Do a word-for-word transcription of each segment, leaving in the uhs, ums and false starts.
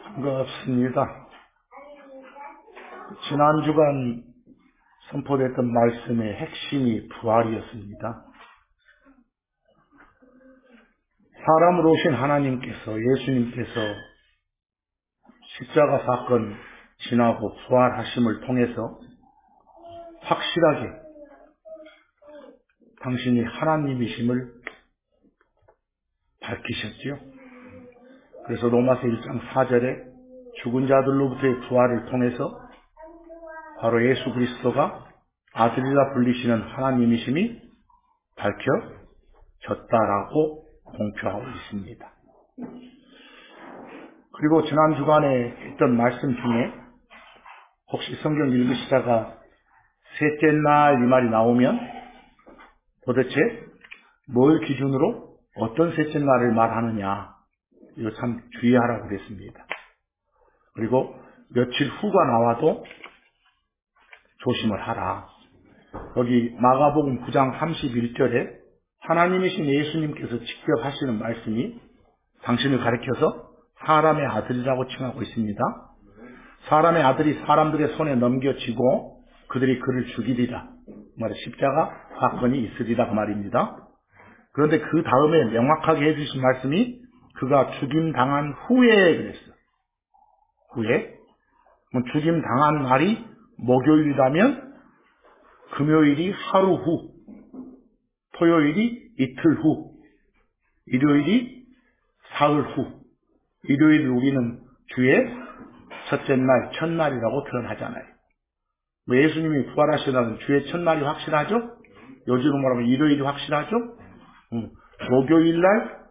반갑습니다. 지난 주간 선포됐던 말씀의 핵심이 부활이었습니다. 사람으로 오신 하나님께서, 예수님께서 십자가 사건 지나고 부활하심을 통해서 확실하게 당신이 하나님이심을 밝히셨지요. 그래서 로마서 일 장 사 절에 죽은 자들로부터의 부활을 통해서 바로 예수 그리스도가 아들이라 불리시는 하나님이심이 밝혀졌다라고 공표하고 있습니다. 그리고 지난 주간에 했던 말씀 중에 혹시 성경 읽으시다가 셋째 날 이 말이 나오면 도대체 뭘 기준으로 어떤 셋째 날을 말하느냐, 이거 참 주의하라고 그랬습니다. 그리고 며칠 후가 나와도 조심을 하라. 여기 마가복음 구 장 삼십일 절에 하나님이신 예수님께서 직접 하시는 말씀이 당신을 가리켜서 사람의 아들이라고 칭하고 있습니다. 사람의 아들이 사람들의 손에 넘겨지고 그들이 그를 죽이리라. 말 십자가 사건이 있으리라 그 말입니다. 그런데 그 다음에 명확하게 해주신 말씀이 그가 죽임 당한 후에 그랬어요. 후에. 죽임 당한 날이 목요일이라면 금요일이 하루 후, 토요일이 이틀 후, 일요일이 사흘 후. 일요일 우리는 주의 첫째 날, 첫날이라고 표현하잖아요. 예수님이 부활하시다는 주의 첫날이 확실하죠? 요즘으로 말하면 일요일이 확실하죠? 음. 목요일날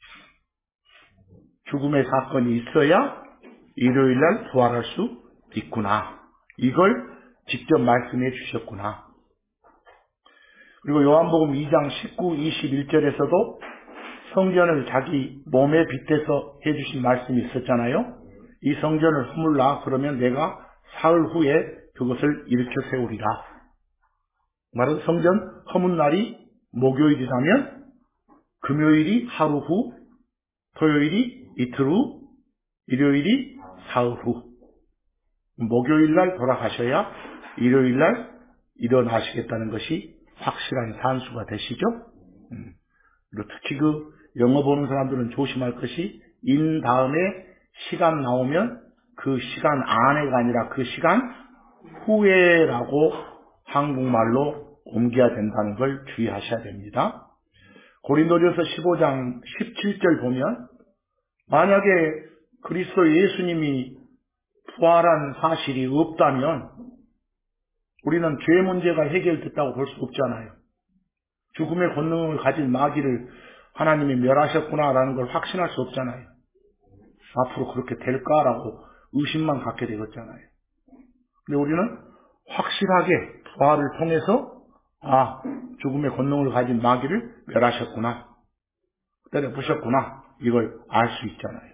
죽음의 사건이 있어야 일요일날 부활할 수 있구나. 이걸 직접 말씀해 주셨구나. 그리고 요한복음 이 장 십구, 이십일 절에서도 성전을 자기 몸에 빗대서 해주신 말씀이 있었잖아요. 이 성전을 허물라. 그러면 내가 사흘 후에 그것을 일으켜 세우리라. 말은 성전 허문 날이 목요일이라면 금요일이 하루 후, 토요일이 이틀 후, 일요일이 사흘 후. 목요일날 돌아가셔야 일요일날 일어나시겠다는 것이 확실한 산수가 되시죠. 음. 그리고 특히 그 영어 보는 사람들은 조심할 것이 인 다음에 시간 나오면 그 시간 안에가 아니라 그 시간 후에라고 한국말로 옮겨야 된다는 걸 주의하셔야 됩니다. 고린도전서 십오 장 십칠 절 보면 만약에 그리스도 예수님이 부활한 사실이 없다면 우리는 죄 문제가 해결됐다고 볼 수 없잖아요. 죽음의 권능을 가진 마귀를 하나님이 멸하셨구나라는 걸 확신할 수 없잖아요. 앞으로 그렇게 될까라고 의심만 갖게 되었잖아요. 근데 우리는 확실하게 부활을 통해서 아, 죽음의 권능을 가진 마귀를 멸하셨구나, 때려부셨구나, 이걸 알 수 있잖아요.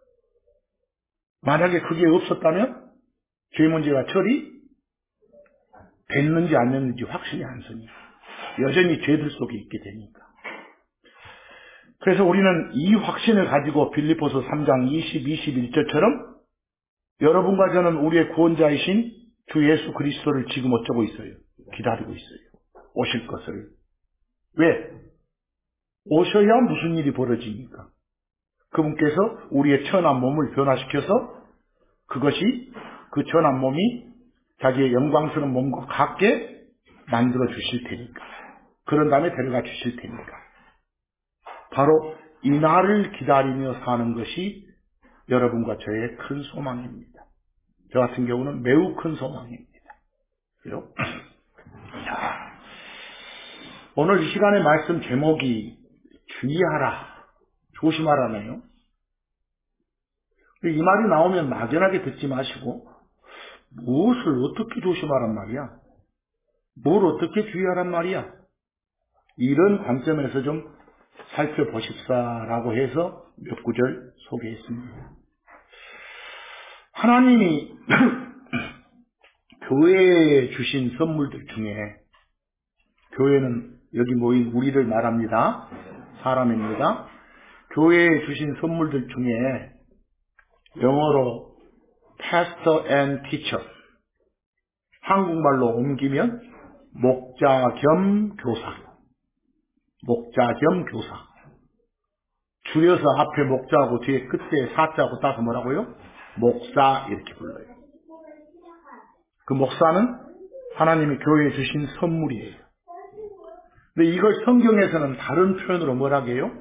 만약에 그게 없었다면 죄 문제가 처리 됐는지 안 됐는지 확신이 안 서니까 여전히 죄들 속에 있게 되니까. 그래서 우리는 이 확신을 가지고 빌립보서 삼 장 이십, 이십일 절처럼 여러분과 저는 우리의 구원자이신 주 예수 그리스도를 지금 어쩌고 있어요? 기다리고 있어요. 오실 것을. 왜? 오셔야 무슨 일이 벌어집니까? 그분께서 우리의 천한 몸을 변화시켜서 그것이 그 천한 몸이 자기의 영광스러운 몸과 같게 만들어 주실 테니까. 그런 다음에 데려가 주실 테니까. 바로 이 날을 기다리며 사는 것이 여러분과 저의 큰 소망입니다. 저 같은 경우는 매우 큰 소망입니다. 그래요? 자, 오늘 이 시간의 말씀 제목이 주의하라, 조심하라네요. 이 말이 나오면 막연하게 듣지 마시고 무엇을 어떻게 조심하란 말이야? 뭘 어떻게 주의하란 말이야? 이런 관점에서 좀 살펴보십사라고 해서 몇 구절 소개했습니다. 하나님이 교회에 주신 선물들 중에, 교회는 여기 모인 우리를 말합니다. 사람입니다. 교회에 주신 선물들 중에 영어로 pastor and teacher, 한국말로 옮기면 목자 겸 교사, 목자 겸 교사. 줄여서 앞에 목자하고 뒤에 끝에 사자하고 따서 뭐라고요? 목사 이렇게 불러요. 그 목사는 하나님이 교회에 주신 선물이에요. 근데 이걸 성경에서는 다른 표현으로 뭐라고 해요?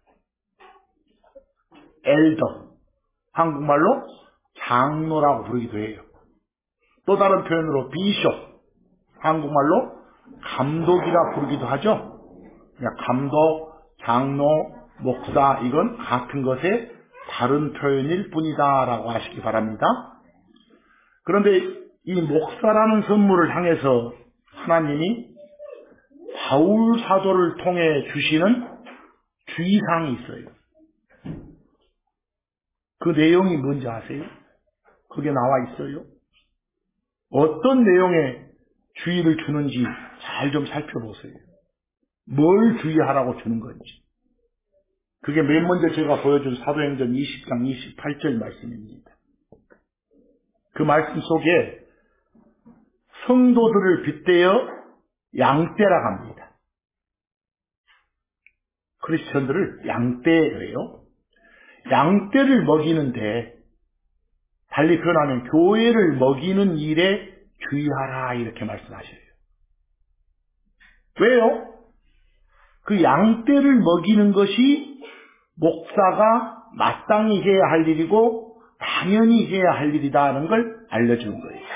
엘더, 한국말로 장로라고 부르기도 해요. 또 다른 표현으로 비숍, 한국말로 감독이라 부르기도 하죠. 그냥 감독, 장로, 목사 이건 같은 것의 다른 표현일 뿐이다라고 하시기 바랍니다. 그런데 이 목사라는 선물을 향해서 하나님이 바울 사도를 통해 주시는 주의사항이 있어요. 그 내용이 뭔지 아세요? 그게 나와 있어요. 어떤 내용의 주의를 주는지 잘 좀 살펴보세요. 뭘 주의하라고 주는 건지. 그게 맨 먼저 제가 보여준 사도행전 이십 장 이십팔 절 말씀입니다. 그 말씀 속에 성도들을 빗대어 양떼라고 합니다. 크리스천들을 양떼예요. 양떼를 먹이는데 달리 표현하면 교회를 먹이는 일에 주의하라 이렇게 말씀하셔요. 왜요? 그 양떼를 먹이는 것이 목사가 마땅히 해야 할 일이고 당연히 해야 할 일이다는 걸 알려주는 거예요.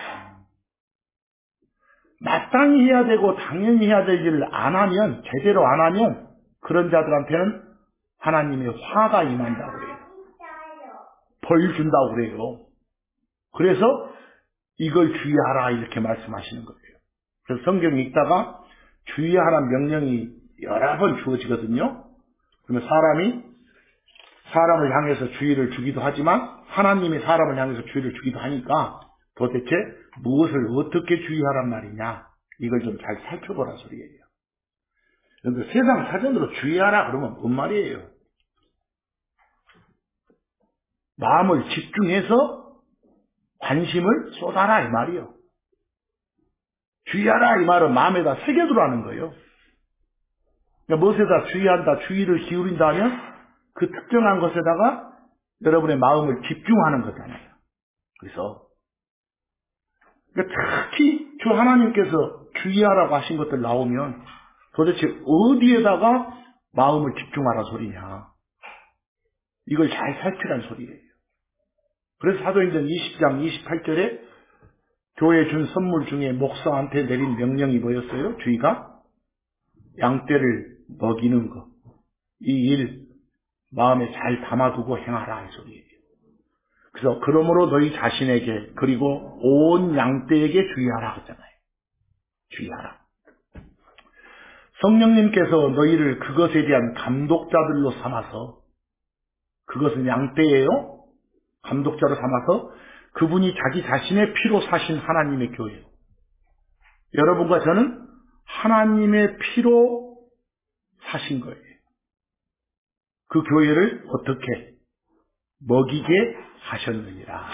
마땅히 해야 되고 당연히 해야 될 일을 안 하면, 제대로 안 하면 그런 자들한테는 하나님의 화가 임한다고 그래요. 벌 준다고 그래요. 그래서 이걸 주의하라 이렇게 말씀하시는 거예요. 그래서 성경 읽다가 주의하라는 명령이 여러 번 주어지거든요. 그러면 사람이 사람을 향해서 주의를 주기도 하지만 하나님이 사람을 향해서 주의를 주기도 하니까 도대체 무엇을 어떻게 주의하란 말이냐, 이걸 좀 잘 살펴보라 소리예요. 그런데 세상 사전으로 주의하라 그러면 뭔 말이에요? 마음을 집중해서 관심을 쏟아라 이 말이요. 주의하라 이 말은 마음에다 새겨두라는 거예요. 그러니까 무엇에다 주의한다, 주의를 기울인다 하면 그 특정한 것에다가 여러분의 마음을 집중하는 거잖아요. 그래서 그러니까 특히 주 하나님께서 주의하라고 하신 것들 나오면 도대체 어디에다가 마음을 집중하라 소리냐, 이걸 잘 살피란 소리예요. 그래서 사도행전 이십 장 이십팔 절에 교회에 준 선물 중에 목사한테 내린 명령이 뭐였어요? 주의가 양떼를 먹이는 것, 이 일 마음에 잘 담아두고 행하라 이 소리예요. 그래서 그러므로 너희 자신에게 그리고 온 양떼에게 주의하라 그랬잖아요. 주의하라. 성령님께서 너희를 그것에 대한 감독자들로 삼아서, 그것은 양떼예요. 감독자로 삼아서 그분이 자기 자신의 피로 사신 하나님의 교회, 여러분과 저는 하나님의 피로 사신 거예요. 그 교회를 어떻게 먹이게 하셨느니라.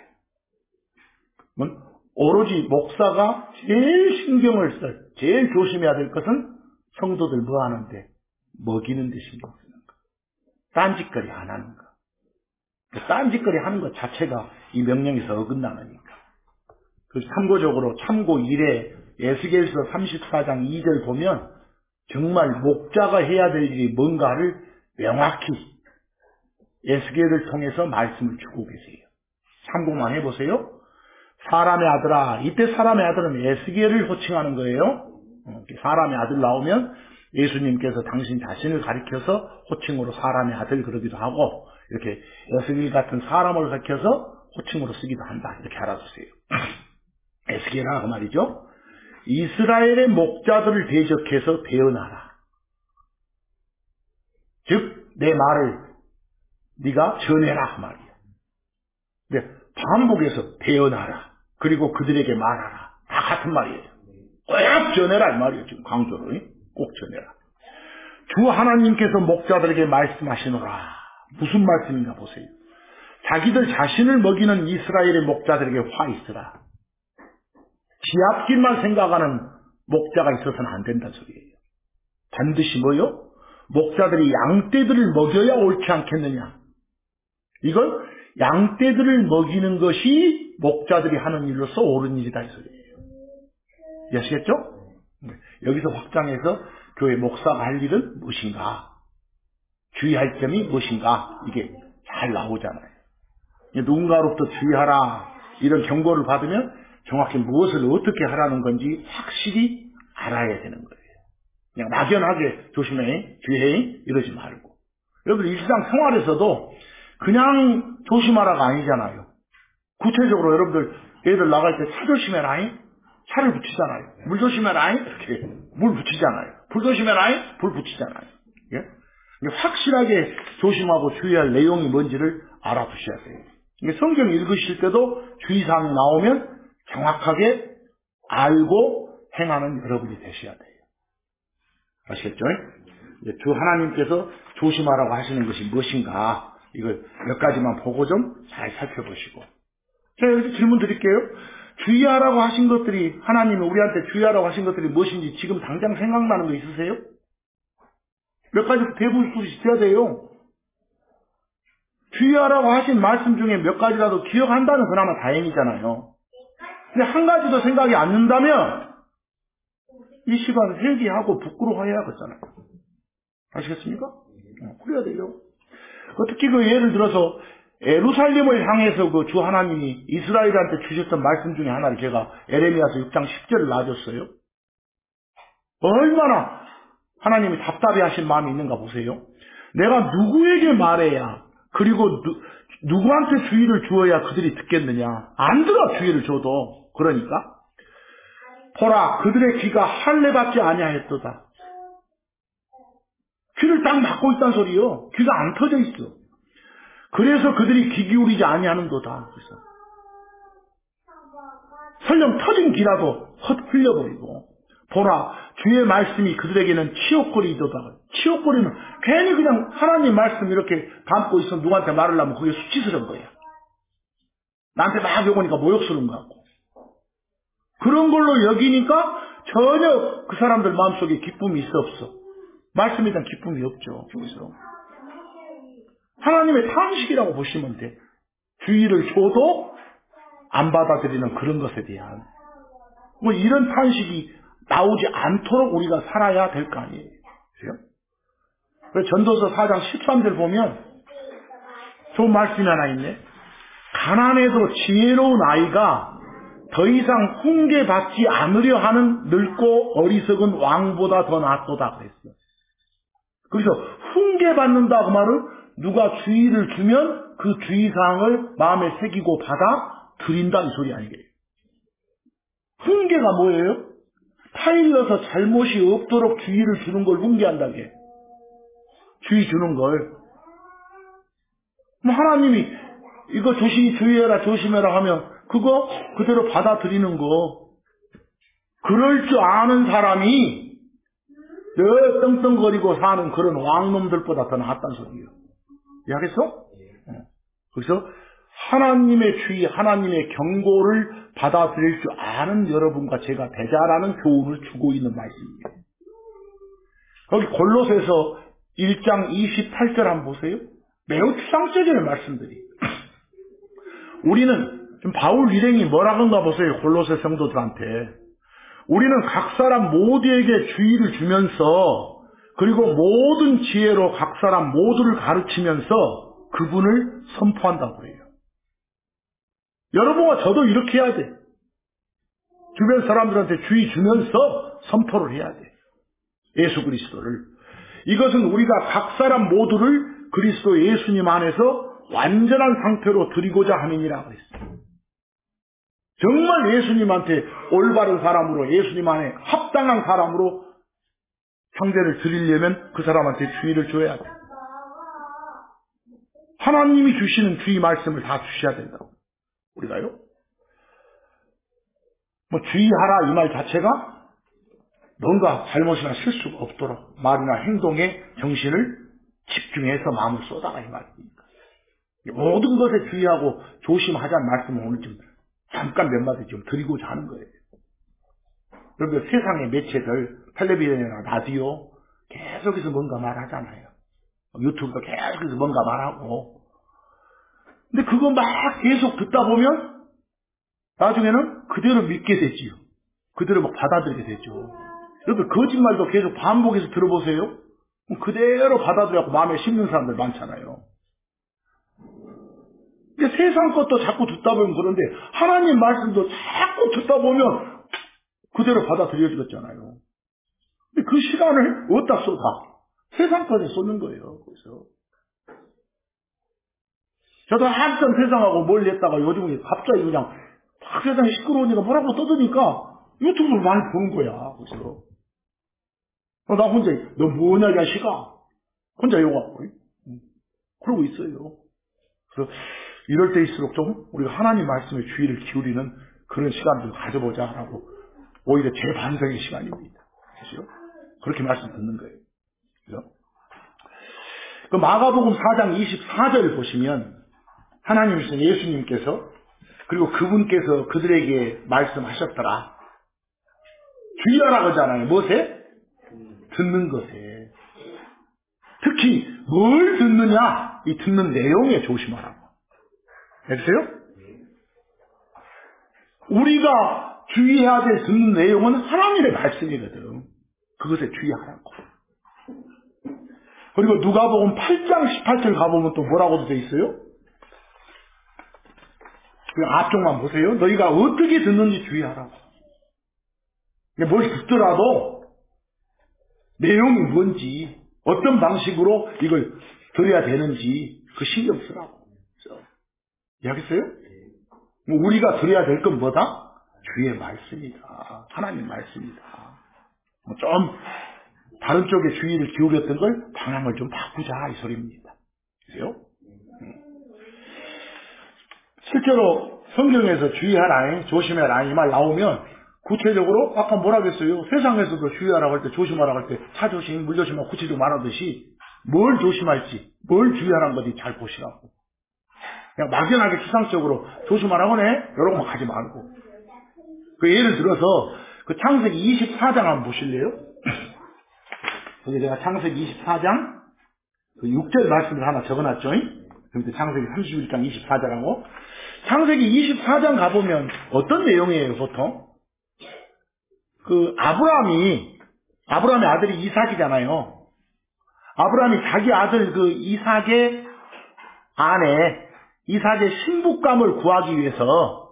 오로지 목사가 제일 신경을 쓸, 제일 조심해야 될 것은 성도들 뭐 하는데? 먹이는 데 신경 쓰는 거. 딴짓거리 안 하는 거. 딴짓거리 하는 것 자체가 이 명령에서 어긋나니까. 그래서 참고적으로 참고 일에 에스겔서 삼십사 장 이 절 보면 정말 목자가 해야 될 일이 뭔가를 명확히 에스겔을 통해서 말씀을 주고 계세요. 참고만 해보세요. 사람의 아들아, 이때 사람의 아들은 에스겔을 호칭하는 거예요. 사람의 아들 나오면 예수님께서 당신 자신을 가리켜서 호칭으로 사람의 아들 그러기도 하고, 이렇게 에스겔 같은 사람을 가리켜서 호칭으로 쓰기도 한다, 이렇게 알아두세요. 에스겔아 그 말이죠. 이스라엘의 목자들을 대적해서 대언하라. 즉 내 말을 네가 전해라 그 말이야. 근데 반복해서 대언하라, 그리고 그들에게 말하라, 다 같은 말이에요. 꼭 전해라 이 말이에요. 지금 강조로 꼭 전해라. 주 하나님께서 목자들에게 말씀하시노라. 무슨 말씀인가 보세요. 자기들 자신을 먹이는 이스라엘의 목자들에게 화 있으라. 지 앞길만 생각하는 목자가 있어서는 안 된다는 소리예요. 반드시 뭐요? 목자들이 양떼들을 먹여야 옳지 않겠느냐. 이건 양떼들을 먹이는 것이 목자들이 하는 일로서 옳은 일이다 이 소리예요. 이해하시겠죠? 여기서 확장해서 교회 목사가 할 일은 무엇인가? 주의할 점이 무엇인가? 이게 잘 나오잖아요. 누군가로부터 주의하라 이런 경고를 받으면 정확히 무엇을 어떻게 하라는 건지 확실히 알아야 되는 거예요. 그냥 막연하게 조심해, 주의해 이러지 말고. 여러분 일상 생활에서도 그냥 조심하라가 아니잖아요. 구체적으로 여러분들 애들 나갈 때 차 조심해라, 차를 붙이잖아요. 물 조심해라, 이렇게 물 붙이잖아요. 불 조심해라, 불 붙이잖아요. 예? 확실하게 조심하고 주의할 내용이 뭔지를 알아두셔야 돼요. 성경 읽으실 때도 주의사항이 나오면 정확하게 알고 행하는 여러분이 되셔야 돼요. 아시겠죠? 주 하나님께서 조심하라고 하시는 것이 무엇인가 이걸 몇 가지만 보고 좀 잘 살펴보시고. 자, 여기서 질문 드릴게요. 주의하라고 하신 것들이, 하나님이 우리한테 주의하라고 하신 것들이 무엇인지 지금 당장 생각나는 거 있으세요? 몇 가지 대부분 수 있어야 돼요. 주의하라고 하신 말씀 중에 몇 가지라도 기억한다면 그나마 다행이잖아요. 근데 한 가지도 생각이 안 난다면 이 시간 회개하고 부끄러워해야겠잖아요. 아시겠습니까? 그래야 돼요. 특히 그 예를 들어서 예루살렘을 향해서 그 주 하나님이 이스라엘한테 주셨던 말씀 중에 하나를 제가 에레미야서 육 장 십 절을 놔줬어요. 얼마나 하나님이 답답해 하신 마음이 있는가 보세요. 내가 누구에게 말해야, 그리고 누, 누구한테 주의를 주어야 그들이 듣겠느냐. 안 들어, 주의를 줘도. 그러니까 보라, 그들의 귀가 할례받지 아니하였도다. 귀를 딱 막고 있단 소리요. 귀가 안 터져 있어. 그래서 그들이 귀 기울이지 아니하는도다. 그래서 설령 터진 귀라도 헛 흘려버리고, 보라, 주의 말씀이 그들에게는 치욕거리이도다. 치욕거리는 괜히 그냥 하나님 말씀 이렇게 담고 있어 누구한테 말을 하면 그게 수치스러운 거야. 나한테 막 욕하니까 모욕스러운 것 같고. 그런 걸로 여기니까 전혀 그 사람들 마음속에 기쁨이 있어 없어. 말씀에 대한 기쁨이 없죠. 여기서 하나님의 탄식이라고 보시면 돼. 주의를 줘도 안 받아들이는 그런 것에 대한 뭐 이런 탄식이 나오지 않도록 우리가 살아야 될 거 아니에요. 그래서 전도서 사 장 십삼 절 보면 좋은 말씀이 하나 있네. 가난해도 지혜로운 아이가 더 이상 훈계받지 않으려 하는 늙고 어리석은 왕보다 더 낫도다 그랬어요. 그래서 훈계받는다 그 말은 누가 주의를 주면 그 주의사항을 마음에 새기고 받아 드린다 이 소리 아니겠어요. 훈계가 뭐예요? 타일러서 잘못이 없도록 주의를 주는 걸 훈계한다게. 주의 주는 걸. 뭐 하나님이 이거 조심히 주의해라 조심해라 하면 그거 그대로 받아들이는 거. 그럴 줄 아는 사람이 늘 떵떵거리고 사는 그런 왕놈들보다 더 낫다는 소리예요. 이해하겠어? 그래서 하나님의 주의, 하나님의 경고를 받아들일 줄 아는 여러분과 제가 되자라는 교훈을 주고 있는 말씀입니다. 여기 골로새서 일 장 이십팔 절 한번 보세요. 매우 추상적인 말씀들이. 우리는 좀 바울 일행이 뭐라 그런가 보세요. 골로새 성도들한테. 우리는 각 사람 모두에게 주의를 주면서 그리고 모든 지혜로 각 사람 모두를 가르치면서 그분을 선포한다고 해요. 여러분과 저도 이렇게 해야 돼. 주변 사람들한테 주의 주면서 선포를 해야 돼. 예수 그리스도를. 이것은 우리가 각 사람 모두를 그리스도 예수님 안에서 완전한 상태로 드리고자 함이니라고 했어요. 정말 예수님한테 올바른 사람으로, 예수님 안에 합당한 사람으로 형제를 드리려면 그 사람한테 주의를 줘야 돼. 하나님이 주시는 주의 말씀을 다 주셔야 된다고. 우리가요. 뭐 주의하라 이 말 자체가 뭔가 잘못이나 실수가 없도록 말이나 행동에 정신을 집중해서 마음을 쏟아가 이 말입니다. 모든 것에 주의하고 조심하자는 말씀을 오늘 좀 잠깐 몇 마디 좀 드리고자 하는 거예요. 그런데 세상의 매체들, 텔레비전이나 라디오 계속해서 뭔가 말하잖아요. 유튜브도 계속해서 뭔가 말하고. 근데 그거 막 계속 듣다 보면 나중에는 그대로 믿게 되지요. 그대로 막 받아들이게 되죠. 여러분 거짓말도 계속 반복해서 들어보세요. 그대로 받아들여서 마음에 심는 사람들 많잖아요. 근데 세상 것도 자꾸 듣다 보면 그런데 하나님 말씀도 자꾸 듣다 보면 그대로 받아들여지겠잖아요. 근데 그 시간을 어디다 쏟아? 세상 것에 쏟는 거예요. 그래서 저도 한참 세상하고 멀리 했다가 요즘에 갑자기 그냥 막 세상이 시끄러우니까 뭐라고 떠드니까 유튜브를 많이 보는 거야. 그래서 어, 나 혼자 너 뭐냐 야시가 혼자 욕하고 그러고 있어요. 그래서 이럴 때일수록 좀 우리가 하나님 말씀에 주의를 기울이는 그런 시간을 가져보자라고 오히려 재반성의 시간입니다. 그렇죠? 그렇게 말씀 듣는 거예요. 그렇죠? 그 마가복음 사 장 이십사 절 보시면 하나님이신 예수님께서 그리고 그분께서 그들에게 말씀하셨더라. 주의하라 그러잖아요. 무엇에? 듣는 것에. 특히 뭘 듣느냐? 이 듣는 내용에 조심하라고. 알겠어요? 우리가 주의해야 될 듣는 내용은 하나님의 말씀이거든. 그것에 주의하라고. 그리고 누가복음 팔 장 십팔 절 가보면 또 뭐라고도 돼 있어요? 그 앞쪽만 보세요. 너희가 어떻게 듣는지 주의하라고. 뭘 듣더라도 내용이 뭔지 어떤 방식으로 이걸 들어야 되는지 그 신경 쓰라고. 이해하겠어요? 우리가 들어야 될 건 뭐다? 주의 말씀이다. 하나님 말씀이다. 좀 다른 쪽에 주의를 기울였던 걸 방향을 좀 바꾸자 이 소리입니다. 그래요? 실제로 성경에서 주의하라, 조심해라 이 말 나오면 구체적으로 아까 뭐라 그랬어요? 세상에서도 주의하라고 할 때 조심하라고 할 때 차조심, 물조심하고 구체적으로 말하듯이 뭘 조심할지, 뭘 주의하라는 건지 잘 보시라고. 그냥 막연하게 추상적으로 조심하라고 해? 이런 거 가지 말고. 그 예를 들어서 그 창세기 이십사 장 한번 보실래요? 여기 제가 창세기 이십사 장 그 육 절 말씀을 하나 적어놨죠? 그럼 창세기 삼십일 장 이십사 절하고 창세기 이십사 장 가보면 어떤 내용이에요 보통? 그 아브라함이 아브라함의 아들이 이삭이잖아요. 아브라함이 자기 아들 그 이삭의 아내 이삭의 신부감을 구하기 위해서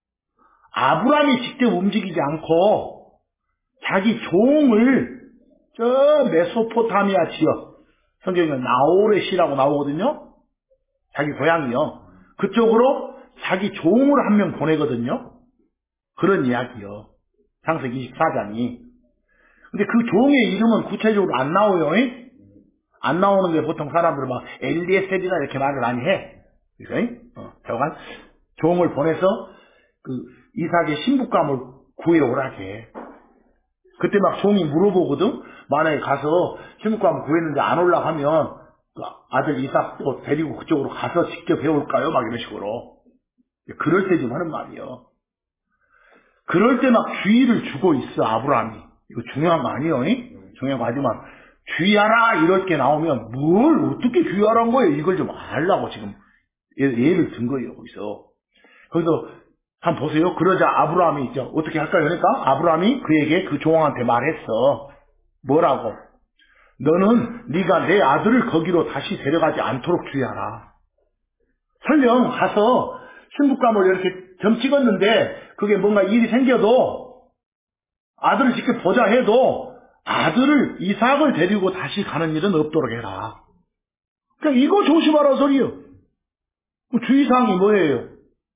아브라함이 직접 움직이지 않고 자기 종을 저 메소포타미아 지역 성경에 나오레시라고 나오거든요. 자기 고향이요. 그쪽으로 자기 종을 한 명 보내거든요. 그런 이야기요. 창세기 이십사 장이. 근데 그 종의 이름은 구체적으로 안 나와요. 에? 안 나오는 게 보통 사람들은 막 엘리에셀이나 이렇게 말을 많이 해. 그래서 어, 저간 종을 보내서 그 이삭의 신부감을 구해오라게. 그때 막 종이 물어보거든. 만약에 가서 신부감을 구했는데 안 올라고 하면 그 아들 이삭도 데리고 그쪽으로 가서 직접 해올까요? 막 이런 식으로. 그럴 때 좀 하는 말이요. 그럴 때 막 주의를 주고 있어 아브라함이. 이거 중요한 거 아니에요? 이? 중요한 거 하지만 주의하라 이럴 게 나오면 뭘 어떻게 주의하라는 거예요? 이걸 좀 알라고 지금 예를 든 거예요. 거기서. 거기서 한번 보세요. 그러자 아브라함이 있죠. 어떻게 할까요? 그러니까 아브라함이 그에게 그 종한테 말했어. 뭐라고? 너는 네가 내 아들을 거기로 다시 데려가지 않도록 주의하라. 설령 가서 신부감을 이렇게 점 찍었는데 그게 뭔가 일이 생겨도 아들을 직접 보자 해도 아들을 이삭을 데리고 다시 가는 일은 없도록 해라. 그냥 이거 조심하라 소리요. 주의사항이 뭐예요?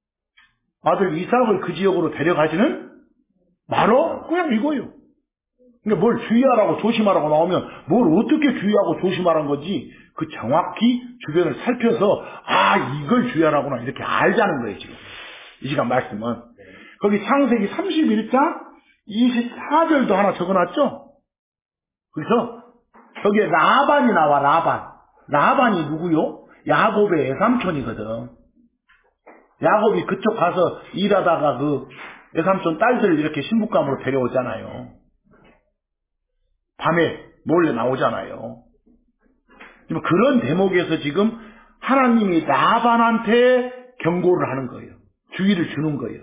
아들 이삭을 그 지역으로 데려가지는 바로 그냥 이거예요. 그러니까 뭘 주의하라고 조심하라고 나오면 뭘 어떻게 주의하고 조심하라는 건지 그 정확히 주변을 살펴서 아 이걸 주의하라구나 이렇게 알자는 거예요 지금. 이 시간 말씀은. 거기 창세기 삼십일 장 이십사 절도 하나 적어놨죠? 그래서 거기에 라반이 나와 라반. 라반이 누구요? 야곱의 애삼촌이거든. 야곱이 그쪽 가서 일하다가 그 애삼촌 딸들 이렇게 신부감으로 데려오잖아요. 밤에 몰래 나오잖아요. 그런 대목에서 지금 하나님이 라반한테 경고를 하는 거예요. 주의를 주는 거예요.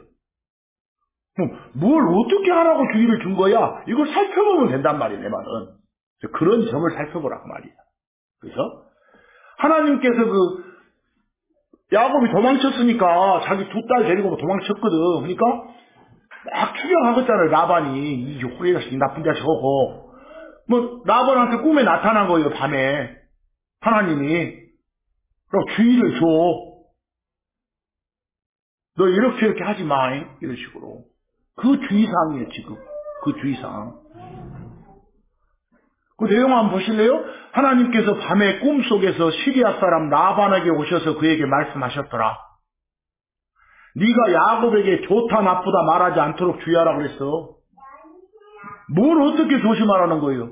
뭘 어떻게 하라고 주의를 준 거야? 이걸 살펴보면 된단 말이에요, 내 말은. 그런 점을 살펴보라고 말이야. 그래서 하나님께서 그 야곱이 도망쳤으니까 자기 두 딸 데리고 도망쳤거든. 그러니까 막 추격하겠잖아요, 라반이. 이 호레 자식, 나쁜 자식하고. 뭐 라반한테 꿈에 나타난 거예요, 밤에. 하나님이. 그럼 주의를 줘. 너 이렇게 이렇게 하지 마. 이런 식으로. 그 주의사항이에요, 지금. 그 주의사항. 그 내용 한번 보실래요? 하나님께서 밤에 꿈속에서 시리아 사람 라반에게 오셔서 그에게 말씀하셨더라. 네가 야곱에게 좋다 나쁘다 말하지 않도록 주의하라고 그랬어. 뭘 어떻게 조심하라는 거예요?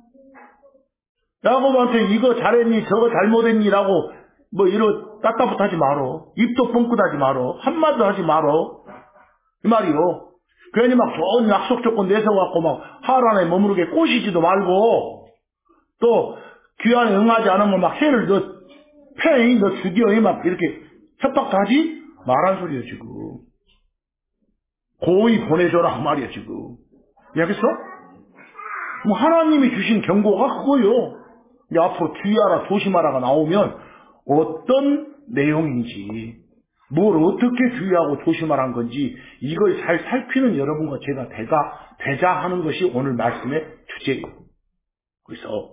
야곱한테 이거 잘했니 저거 잘못했니라고 뭐 이러 따따붙하지 말어. 입도 뻥끗하지 말어. 한마디도 하지 말어. 이 말이요. 괜히 막 좋은 약속 조건 내세워갖고 막 하란에 머무르게 꼬시지도 말고 또 귀환에 응하지 않으면 막 해를 너 패, 너 죽여 막 이렇게 협박도 하지 말한 소리예요 지금. 고의 보내줘라 그 말이야 지금. 알겠어? 뭐 하나님이 주신 경고가 그거요. 앞으로 주의하라 조심하라가 나오면 어떤 내용인지 뭘 어떻게 주의하고 조심하라는 건지 이걸 잘 살피는 여러분과 제가 되가, 되자 하는 것이 오늘 말씀의 주제예요. 그래서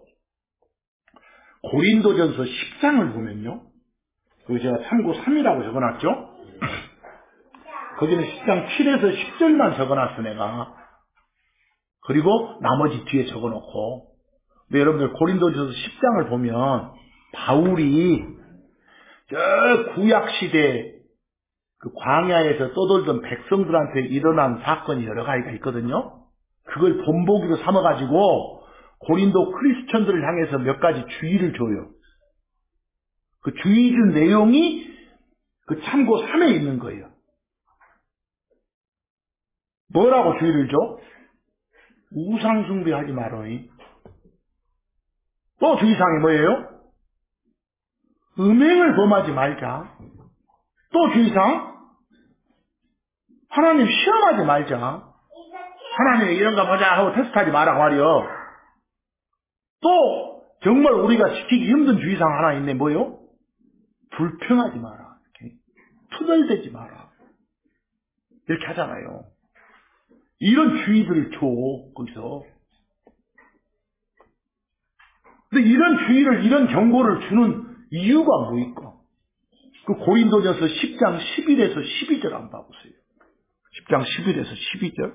고린도전서 십 장을 보면요. 여기 제가 참고 삼이라고 적어놨죠. 거기는 십 장 칠에서 십 절만 적어놨어 내가. 그리고 나머지 뒤에 적어놓고. 근데 여러분들 고린도전서 십 장을 보면 바울이 저 구약시대 그 광야에서 떠돌던 백성들한테 일어난 사건이 여러 가지가 있거든요. 그걸 본보기로 삼아가지고 고린도 크리스천들을 향해서 몇 가지 주의를 줘요. 그 주의 준 내용이 그 참고 삼에 있는 거예요. 뭐라고 주의를 줘? 우상 숭배하지 말어이. 또 주의사항이 뭐예요? 음행을 범하지 말자. 또 주의사항? 하나님 시험하지 말자. 하나님이 이런가 보자 하고 테스트하지 마라 말이요. 또 정말 우리가 지키기 힘든 주의사항 하나 있네. 뭐요? 불평하지 마라. 이렇게. 투덜대지 마라. 이렇게 하잖아요. 이런 주의들을 줘 거기서. 근데 이런 주의를 이런 경고를 주는 이유가 뭐일까? 그 고린도전서 십 장 십일에서 십이 절 한번 봐보세요. 십 장 십일에서 십이 절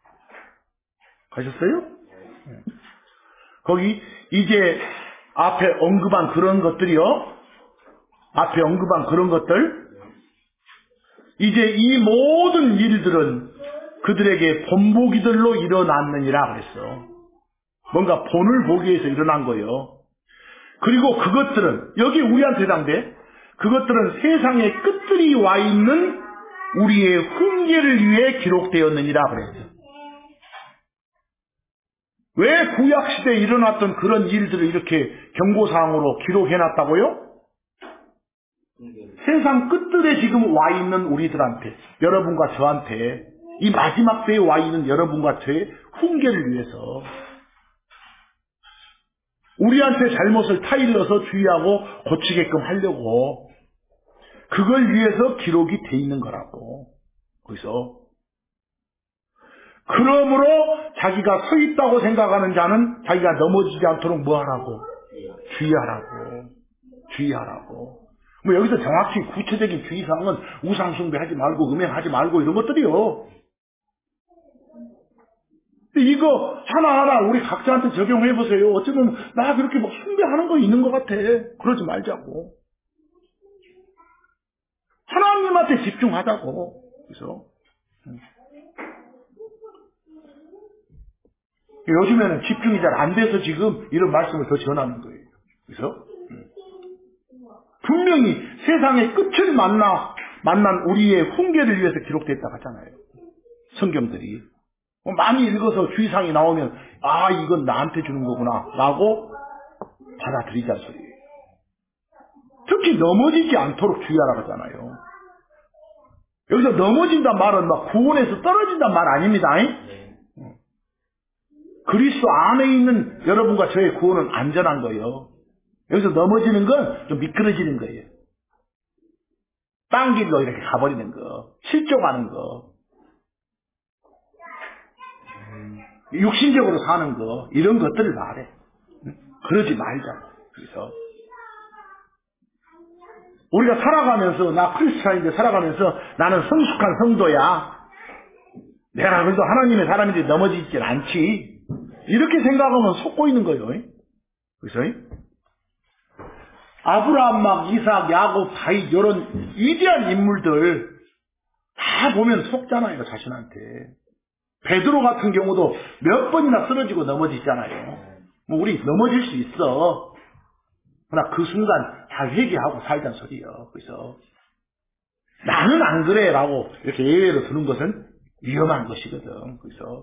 가셨어요? 네. 거기 이제 앞에 언급한 그런 것들이요. 앞에 언급한 그런 것들 이제 이 모든 일들은 그들에게 본보기들로 일어났느니라 그랬어. 뭔가 본을 보기 위해서 일어난 거예요. 그리고 그것들은 여기 우리한테 해당돼. 그것들은 세상의 끝들이 와 있는 우리의 훈계를 위해 기록되었느니라 그랬어요. 왜 구약시대에 일어났던 그런 일들을 이렇게 경고사항으로 기록해놨다고요? 세상 끝들에 지금 와 있는 우리들한테, 여러분과 저한테, 이 마지막 때에 와 있는 여러분과 저의 훈계를 위해서 우리한테 잘못을 타일러서 주의하고 고치게끔 하려고 그걸 위해서 기록이 돼 있는 거라고. 그래서 그러므로 자기가 서 있다고 생각하는 자는 자기가 넘어지지 않도록 뭐 하라고? 주의하라고. 주의하라고. 뭐 여기서 정확히 구체적인 주의사항은 우상숭배하지 말고 음행하지 말고 이런 것들이요. 근데 이거 하나하나 우리 각자한테 적용해보세요. 어쩌면 나 그렇게 막 숭배하는 거 있는 것 같아. 그러지 말자고. 하나님한테 집중하자고. 그래서 요즘에는 집중이 잘 안 돼서 지금 이런 말씀을 더 전하는 거예요. 그래서 분명히 세상의 끝을 만나, 만난 우리의 훈계를 위해서 기록됐다고 하잖아요. 성경들이. 많이 읽어서 주의사항이 나오면, 아, 이건 나한테 주는 거구나, 라고 받아들이자는 소리예요. 특히 넘어지지 않도록 주의하라고 하잖아요. 여기서 넘어진단 말은 막 구원에서 떨어진단 말 아닙니다. 네. 그리스도 안에 있는 여러분과 저의 구원은 안전한 거예요. 여기서 넘어지는 건 좀 미끄러지는 거예요. 딴 길로 이렇게 가버리는 거, 실족하는 거, 육신적으로 사는 거, 이런 것들을 말해. 그러지 말자고. 그래서 우리가 살아가면서, 나 크리스찬인데 살아가면서 나는 성숙한 성도야, 내가 그래도 하나님의 사람인데 넘어지진 않지, 이렇게 생각하면 속고 있는 거예요. 그래서 아브라함, 막 이삭, 야곱, 다윗, 이런 위대한 인물들 다 보면 속잖아요, 자신한테. 베드로 같은 경우도 몇 번이나 쓰러지고 넘어지잖아요. 뭐 우리 넘어질 수 있어. 그러나 그 순간 다 회개하고 살자는 소리예요. 그래서 나는 안 그래 라고 이렇게 예외로 두는 것은 위험한 것이거든. 그래서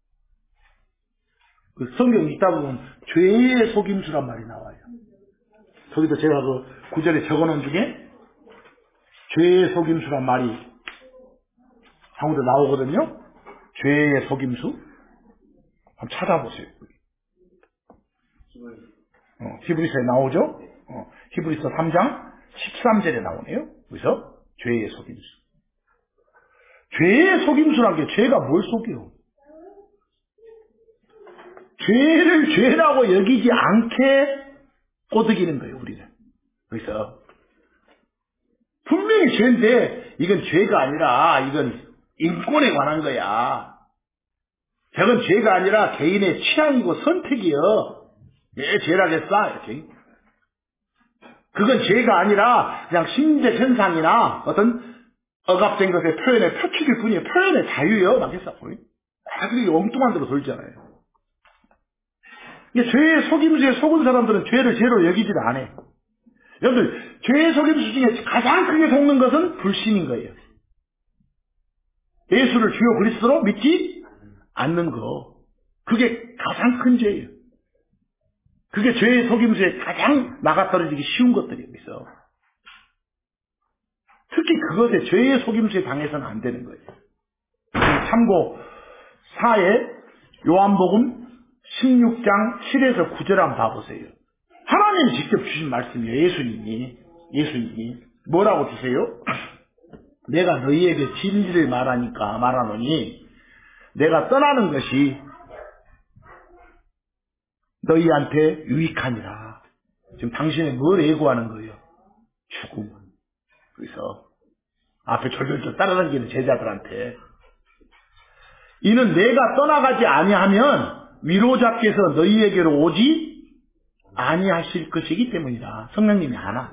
그 성경 읽다 보면 죄의 속임수란 말이 나와요. 거기도 제가 그 구절에 적어놓은 중에 죄의 속임수란 말이 한국도 나오거든요. 죄의 속임수? 한번 찾아보세요. 어, 히브리서에 나오죠? 어, 히브리서 삼 장 십삼 절에 나오네요. 그래서 죄의 속임수. 죄의 속임수란 게 죄가 뭘 속여? 죄를 죄라고 여기지 않게 꼬드기는 거예요, 우리는. 그래서 분명히 죄인데 이건 죄가 아니라 이건 인권에 관한 거야. 저건 죄가 아니라 개인의 취향이고 선택이요. 왜 죄라겠어? 이렇게. 그건 죄가 아니라 그냥 심리적 현상이나 어떤 억압된 것의 표현의 표출일 뿐이에요. 표현의 자유요. 막 했어. 아, 그게 엉뚱한 대로 돌잖아요. 죄의 속임수에 속은 사람들은 죄를 죄로 여기질 않아요. 여러분들, 죄의 속임수 중에 가장 크게 속는 것은 불신인 거예요. 예수를 주요 그리스도로 믿지 않는 거. 그게 가장 큰 죄예요. 그게 죄의 속임수에 가장 나가떨어지기 쉬운 것들이에요. 그래서 특히 그것에 죄의 속임수에 당해서는 안 되는 거예요. 참고 사에 요한복음 십육 장 칠에서 구 절 한번 봐보세요. 하나님이 직접 주신 말씀이에요. 예수님이. 예수님이. 뭐라고 주세요? 내가 너희에게 진리를 말하니까 말하노니 내가 떠나는 것이 너희한테 유익하니라. 지금 당신이 뭘 예고하는 거예요? 죽음. 그래서 앞에 졸졸졸 따라다니는 제자들한테 이는 내가 떠나가지 아니하면 위로자께서 너희에게로 오지 아니하실 것이기 때문이다. 성령님이 안 와.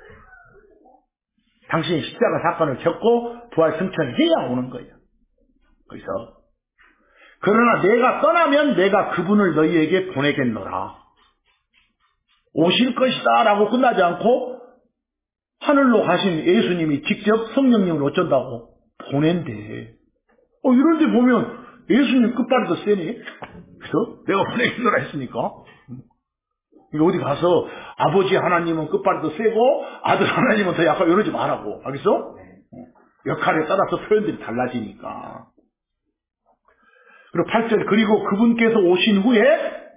당신이 십자가 사건을 겪고 부활 승천해야 오는 거예요. 그래서 그러나 내가 떠나면 내가 그분을 너희에게 보내겠노라. 오실 것이다 라고 끝나지 않고 하늘로 가신 예수님이 직접 성령님을 어쩐다고 보낸대. 어, 이럴 때 보면 예수님 끝발이 더 세네. 그래서 내가 보내겠노라 했으니까. 어디 가서 아버지 하나님은 끝발이 더 세고 아들 하나님은 더 약하고 이러지 말라고. 알겠어? 역할에 따라서 표현들이 달라지니까. 그리고 팔 절 그리고 그분께서 오신 후에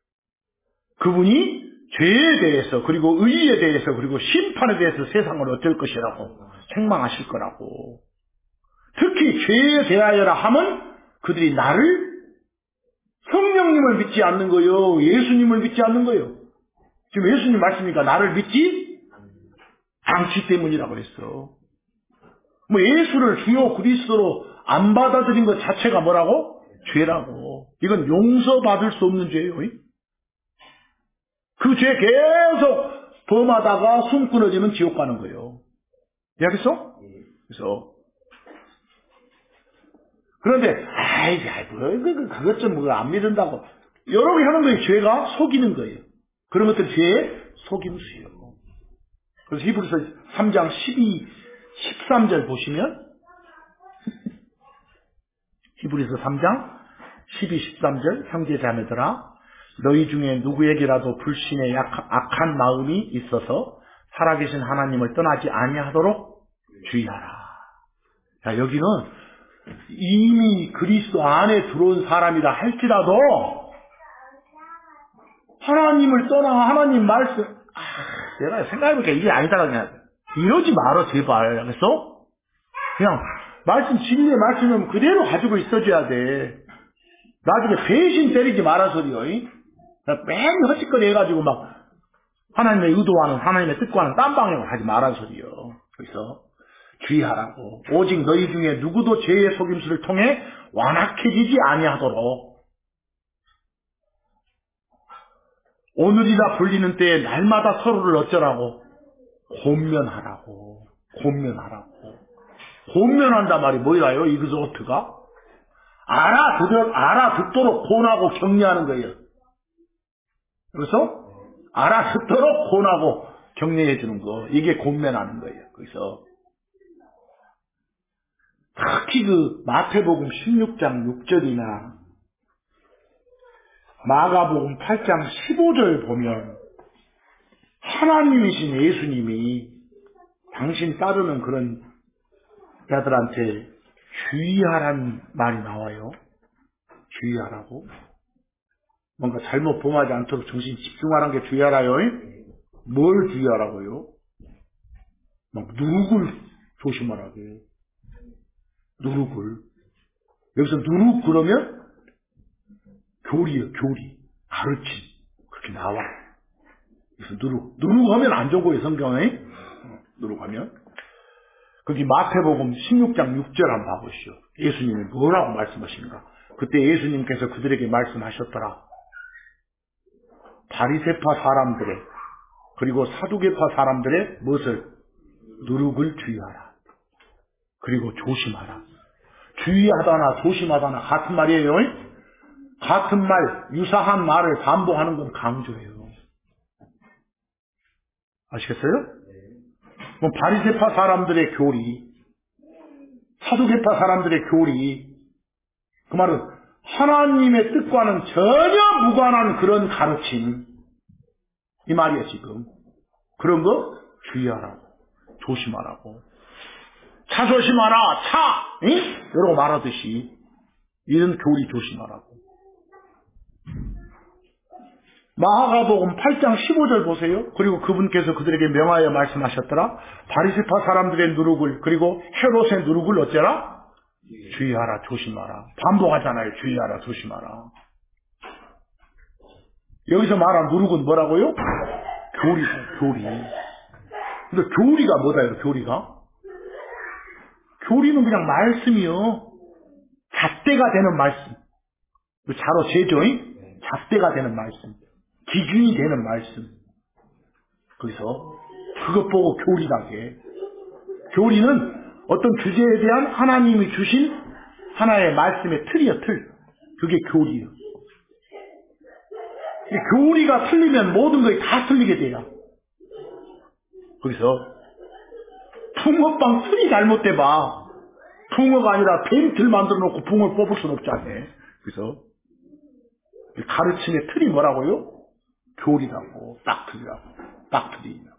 그분이 죄에 대해서 그리고 의에 대해서 그리고 심판에 대해서 세상을 어쩔 것이라고 책망하실 거라고. 특히 죄에 대하여라 함은 그들이 나를 성령님을 믿지 않는 거요. 예수님을 믿지 않는 거요. 지금 예수님 말씀이니까 나를 믿지 않기 때문이라고 했어. 뭐 예수를 주요 그리스도로 안 받아들인 것 자체가 뭐라고? 죄라고. 이건 용서받을 수 없는 죄예요. 그 죄 계속 범하다가 숨 끊어지면 지옥 가는 거예요. 이해하겠어? 그래서 그런데 아이, 뭐 그것 좀 뭐 안 믿는다고 여러 개 하는 거예요. 죄가 속이는 거예요. 그런 것들 죄의 속임수예요. 그래서 히브리서 삼 장 십이, 십삼 절 보시면 히브리서 삼 장 십이, 십삼 절 형제 자매들아 너희 중에 누구에게라도 불신의 약, 악한 마음이 있어서 살아계신 하나님을 떠나지 아니하도록 주의하라. 자, 여기는 이미 그리스도 안에 들어온 사람이라 할지라도 하나님을 떠나 하나님 말씀 아, 내가 생각해보니까 이게 아니다 그냥 이러지 말어 제발. 그래서 그냥 말씀 진리의 말씀이면 그대로 가지고 있어줘야 돼. 나중에 배신 때리지 말아 소리요. 맨 헛짓거리 해가지고 막 하나님의 의도와는 하나님의 뜻과는 딴 방향으로 하지 말아 소리요. 그래서 주의하라고. 오직 너희 중에 누구도 죄의 속임수를 통해 완악해지지 아니하도록 오늘이라 불리는 때에 날마다 서로를 어쩌라고? 권면하라고. 권면하라고. 권면한단 말이 뭐라요? 이그조트가? 알아듣, 알아듣도록 권하고 격려하는 거예요. 그래서 알아듣도록 권하고 격려해 주는 거. 이게 권면하는 거예요. 그래서 특히 그 마태복음 십육 장 육 절이나 마가복음 팔 장 십오 절 보면 하나님이신 예수님이 당신 따르는 그런 자들한테 주의하라는 말이 나와요. 주의하라고. 뭔가 잘못 범하지 않도록 정신 집중하라는 게 주의하라요. 뭘 주의하라고요? 막 누룩을 조심하라고요. 누룩을. 여기서 누룩 그러면 교리요, 교리. 가르침. 그렇게 나와. 그래서 누룩. 누룩하면 안 좋은 거예요, 성경에. 누룩하면. 거기 마태복음 십육 장 육 절 한번 봐보시오. 예수님이 뭐라고 말씀하시는가. 그때 예수님께서 그들에게 말씀하셨더라. 바리새파 사람들의 그리고 사두개파 사람들의 무엇을? 누룩을 주의하라. 그리고 조심하라. 주의하다나 조심하다나 같은 말이에요. 같은 말, 유사한 말을 반복하는 건 강조해요. 아시겠어요? 그럼 바리새파 사람들의 교리, 사두개파 사람들의 교리, 그 말은 하나님의 뜻과는 전혀 무관한 그런 가르침, 이 말이야 지금. 그런 거 주의하라고, 조심하라고. 차 조심하라, 차! 응? 이러고 말하듯이 이런 교리 조심하라고. 마가복음 팔 장 십오 절 보세요. 그리고 그분께서 그들에게 명하여 말씀하셨더라. 바리새파 사람들의 누룩을 그리고 헤롯의 누룩을 어째라? 주의하라, 조심하라. 반복하잖아요. 주의하라, 조심하라. 여기서 말한 누룩은 뭐라고요? 교리죠, 교리. 근데 교리가 뭐다요, 교리가? 교리는 그냥 말씀이요. 잣대가 되는 말씀. 자로 제조인 잣대가 되는 말씀. 기준이 되는 말씀. 그래서 그것 보고 교리라게. 교리는 어떤 주제에 대한 하나님이 주신 하나의 말씀의 틀이요, 틀. 그게 교리예요. 교리가 틀리면 모든 것이 다 틀리게 돼요. 그래서 붕어빵 틀이 잘못돼 봐. 붕어가 아니라 뱀틀 만들어 놓고 붕어를 뽑을 수는 없잖아요. 그래서 가르침의 틀이 뭐라고요? 교리라고, 닥트리라고, 닥트리라고.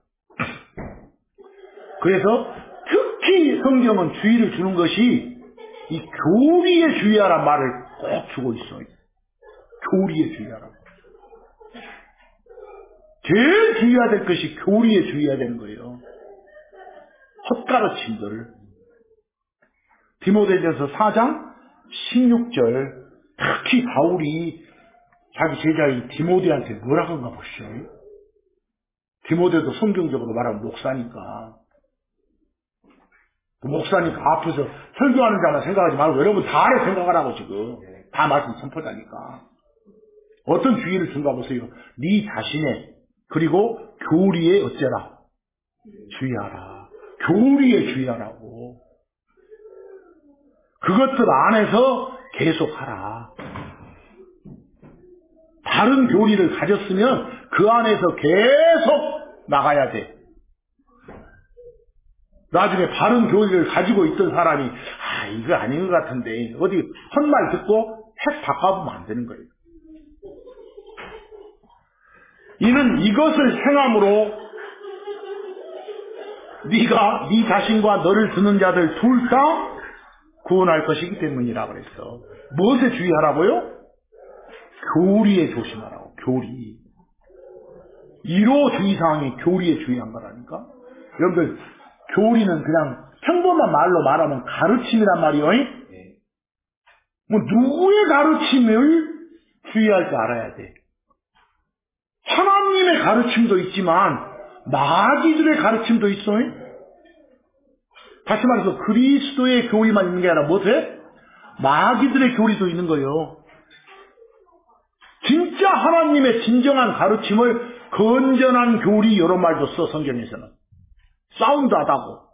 그래서 특히 성경은 주의를 주는 것이 이 교리에 주의하라는 말을 꼭 주고 있어요. 교리에 주의하라고. 제일 주의해야 될 것이 교리에 주의해야 되는 거예요. 헛가르침들. 디모데전서 사 장 십육 절. 특히 바울이 자기 제자인 디모데한테 뭐라고 한가 보시죠. 디모데도 성경적으로 말하면 목사니까. 그 목사니까 앞에서 설교하는 자만 생각하지 말고 여러분 다 알아 생각하라고 지금. 다 말씀 선포자니까. 어떤 주의를 준가 보세요. 네 자신의 그리고 교리에 어째라. 주의하라. 교리에 주의하라고. 그것들 안에서 계속하라. 다른 교리를 가졌으면 그 안에서 계속 나가야 돼. 나중에 바른 교리를 가지고 있던 사람이 아 이거 아닌 것 같은데 어디 헛말 듣고 핵 바꿔보면 안 되는 거예요. 이는 이것을 행함으로 네가 네 자신과 너를 듣는 자들 둘 다 구원할 것이기 때문이라 그랬어. 무엇에 주의하라고요? 교리에 조심하라고. 교리. 이로 주의사항이 교리에 주의한 거라니까. 여러분들 교리는 그냥 평범한 말로 말하면 가르침이란 말이요. 뭐 누구의 가르침을 주의할 줄 알아야 돼. 하나님의 가르침도 있지만 마귀들의 가르침도 있어. 다시 말해서 그리스도의 교리만 있는 게 아니라 뭐지? 마귀들의 교리도 있는 거예요. 진짜 하나님의 진정한 가르침을 건전한 교리 이런 말도 써 성경에서는. 사운드하다고.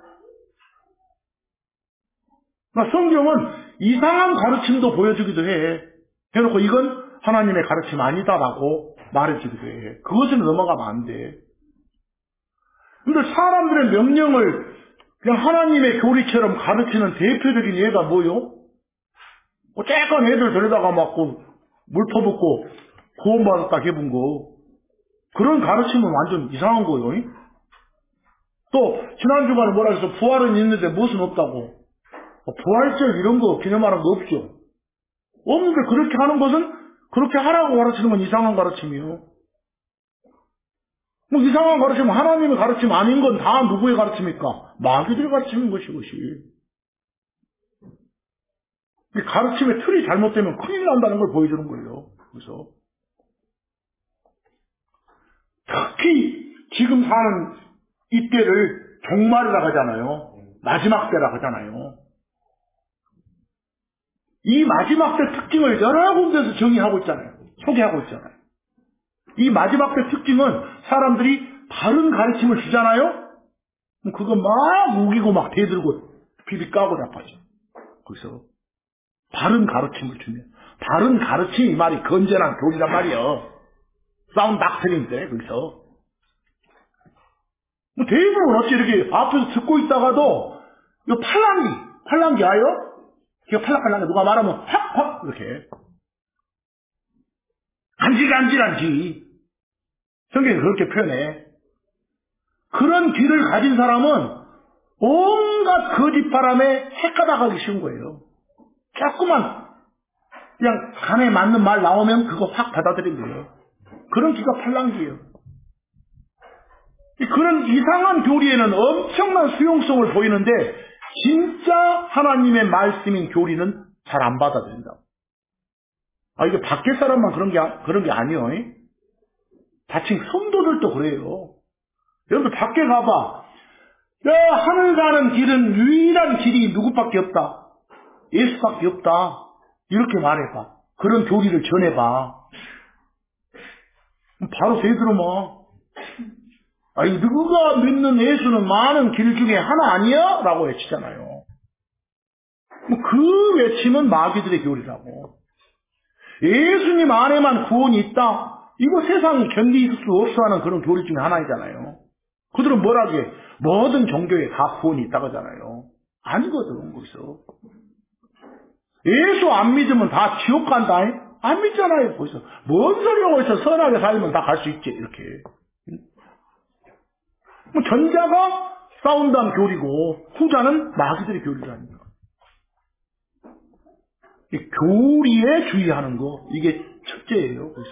그러니까 성경은 이상한 가르침도 보여주기도 해. 해놓고 이건 하나님의 가르침 아니다라고 말해주기도 해. 그것은 넘어가면 안 돼. 근데 사람들의 명령을 그냥 하나님의 교리처럼 가르치는 대표적인 예가 뭐요? 뭐 쬐깐 애들 데려다가 맞고 물 퍼붓고 구원받았다 해본 거. 그런 가르침은 완전 이상한 거예요. 또 지난 주간에 뭐라 해서 부활은 있는데 무엇은 없다고. 부활절 이런 거 기념하는 거 없죠. 없는데 그렇게 하는 것은 그렇게 하라고 가르치는 건 이상한 가르침이에요. 뭐 이상한 가르침, 하나님의 가르침 아닌 건 다 누구의 가르침입니까? 마귀들의 가르침인 것이 것이. 가르침의 틀이 잘못되면 큰일 난다는 걸 보여주는 거예요. 그래서 특히 지금 사는 이때를 종말이라고 하잖아요. 마지막 때라고 하잖아요. 이 마지막 때 특징을 여러 군데서 정의하고 있잖아요. 소개하고 있잖아요. 이 마지막 때 특징은 사람들이 바른 가르침을 주잖아요. 그거 막 우기고 막 대들고 비비 까고 나빠져. 거기서 바른 가르침을 주면 바른 가르침 이 말이 건전한 교리란 말이에요. 사운드 닥트린인데 거기서 뭐 대부분 어찌 이렇게 앞에서 듣고 있다가도 이 팔랑귀 팔랑귀 아요? 그 팔랑팔랑 누가 말하면 확확 이렇게 간질간질한지 성경이 그렇게 표현해. 그런 귀를 가진 사람은 온갖 거짓바람에 헷가닥하기 쉬운 거예요. 자꾸만 그냥 간에 맞는 말 나오면 그거 확 받아들이는 거예요. 그런 귀가 팔랑귀예요. 그런 이상한 교리에는 엄청난 수용성을 보이는데 진짜 하나님의 말씀인 교리는 잘 안 받아들인다. 아 이게 밖에 사람만 그런 게 그런 게 아니에요. 다친 성도들도 그래요. 여러분 밖에 가봐. 야, 하늘 가는 길은 유일한 길이 누구밖에 없다. 예수밖에 없다. 이렇게 말해봐. 그런 교리를 전해봐. 바로 되들어머. 아니 누가 믿는 예수는 많은 길 중에 하나 아니야? 라고 외치잖아요. 그 외침은 마귀들의 교리라고. 예수님 안에만 구원이 있다. 이거 세상이 견디실 수 없어 하는 그런 교리 중에 하나이잖아요. 그들은 뭐라게 모든 종교에 다 구원이 있다고 하잖아요. 아니거든 거기서. 예수 안 믿으면 다 지옥 간다. 안 믿잖아요 거기서. 뭔 소리라고 해서 선하게 살면 다 갈 수 있지 이렇게. 뭐 전자가 사운드한 교리고 후자는 마귀들의 교리라니까. 이 교리에 주의하는 거 이게 첫째예요. 그래서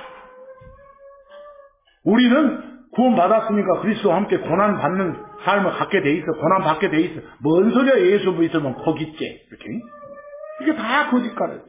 우리는 구원 받았으니까 그리스도와 함께 고난 받는 삶을 갖게 돼 있어. 고난 받게 돼 있어. 뭔 소리야 예수 믿으면 거기째 이렇게. 이게 다 거짓 가르쳐.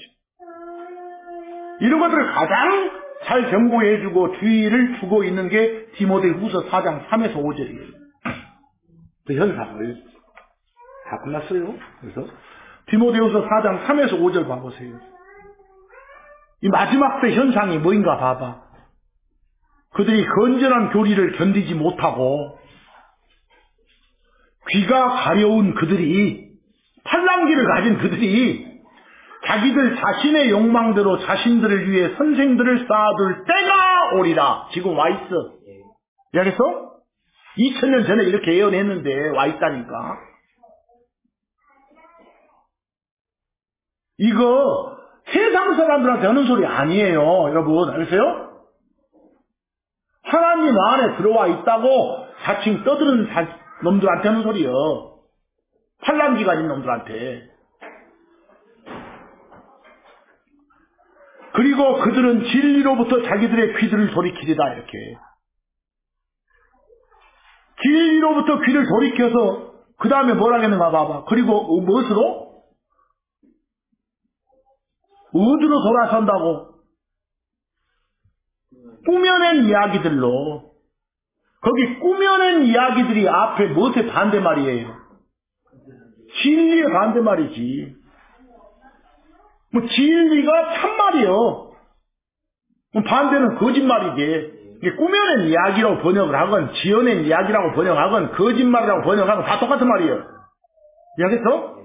이런 것들을 가장 잘 경고해주고 주의를 주고 있는 게 디모데후서 사 장 삼에서 오 절이에요. 그 현상을 다 끝났어요. 그래서 디모데후서 사 장 삼에서 오 절 봐보세요. 이 마지막 때 현상이 뭐인가 봐봐. 그들이 건전한 교리를 견디지 못하고 귀가 가려운 그들이 팔랑귀를 가진 그들이 자기들 자신의 욕망대로 자신들을 위해 선생들을 쌓아둘 때가 오리라. 지금 와 있어. 여기서 이천 년 전에 이렇게 예언했는데 와 있다니까. 이거 세상 사람들한테 하는 소리 아니에요. 여러분 알겠어요? 하나님 안에 들어와 있다고 자칭 떠드는 놈들한테 하는 소리요. 팔랑귀가 있는 놈들한테. 그리고 그들은 진리로부터 자기들의 귀들을 돌이키리다 이렇게. 진리로부터 귀를 돌이켜서 그 다음에 뭐라 하겠는가 봐봐. 그리고 무엇으로? 어디로 돌아선다고? 꾸며낸 이야기들로. 거기 꾸며낸 이야기들이 앞에 무엇의 반대말이에요? 진리의 반대말이지. 뭐 진리가 참말이요. 반대는 거짓말이지. 이게 꾸며낸 이야기라고 번역을 하건 지어낸 이야기라고 번역하건 거짓말이라고 번역하건 다 똑같은 말이에요. 이해하겠어?